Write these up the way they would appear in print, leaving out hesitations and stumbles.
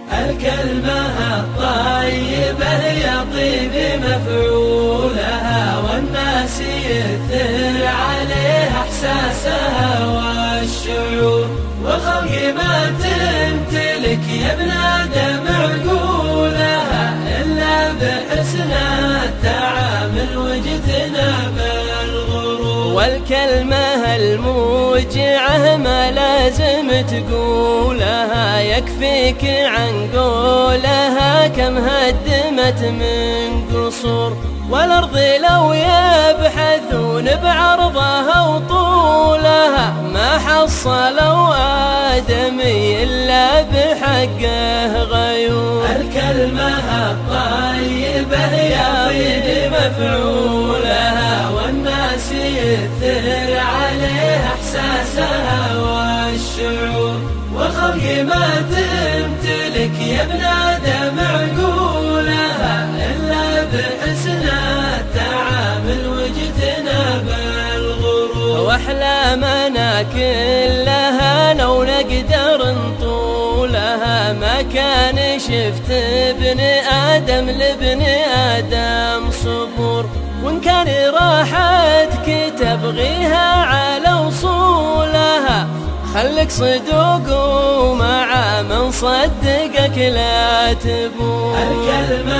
الكلمة الطيبة يطيب مفعولها، والناس يثر عليها إحساسها والشعور، والخلق ما تمتلك يا ابن آدم عقولها إلا بحسن التعامل واجتناب الغرور. والكلمة الموجعة ما لازم تقولها، يكفيك عن قولها كم هدمت من قصور، والأرض لو يبحثون بعرضها وطولها ما حصلوا آدمي إلا بحقه غيور. الكلمة الطيبة يطيب مفعولها، والناس يثر عليها إحساسها والشعور، والخلق ما تمتلك يا ابن آدم عقولها إلا بحسن التعامل واجتناب الغرور. وأحلامنا كلها لو نقدر نطولها ما كان شفت ابن آدم لابن آدم صبور، وإن كان راحتك تبغيها على وصولها خلك صدوق ومع من صدقك لا تبور. الكلمة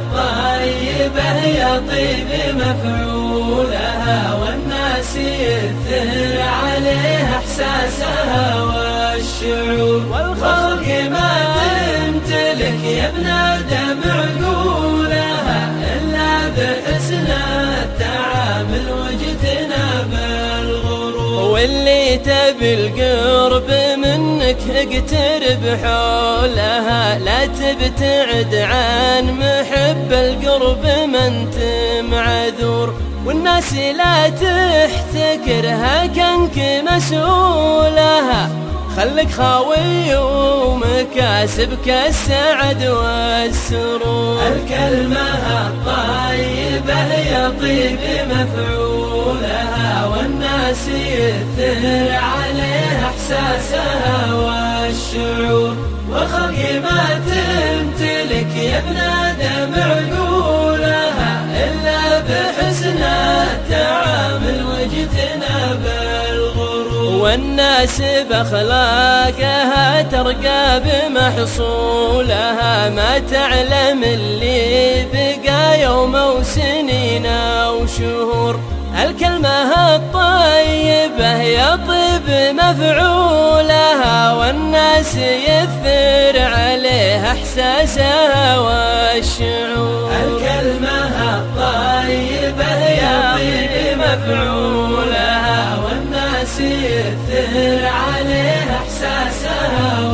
الطيبة يطيب مفعولها، والناس يثر عليها إحساسها والشعور، والخلق ما تمتلك يا ابن آدم عقولها إلا بحسن التعامل واجتناب الغرور. واللي تبي القرب منك اقترب حولها، لا تبتعد عن محب القرب ما انت معذور، والناس لا تحتكرها كانك مسؤولها خلك خاوي ومكاسبك السعد والسرور. الكلمة الطيبة يطيب مفعولها، والناس يثر عليها إحساسها والشعور، والخلق ما تمتلك يا ابن آدم عقولها إلا بحسن التعامل واجتناب الغرور. والناس بأخلاقها ترقى بمحصولها، ما تعلم اللي بقى يوم وسنين وشهور. الكلمة الطيبة يطيب مفعولها، والناس يثر عليها إحساسها والشعور. الكلمة الطيبة يطيب مفعولها، والناس يثر عليها إحساسها